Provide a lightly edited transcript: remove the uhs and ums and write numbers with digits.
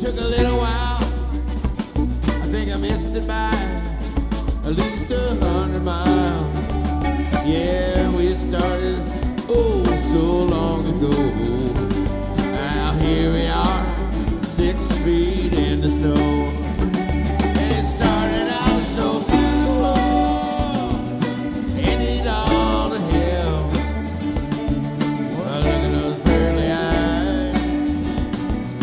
took a little while. I think I missed it by at least 100 miles. Yeah, we started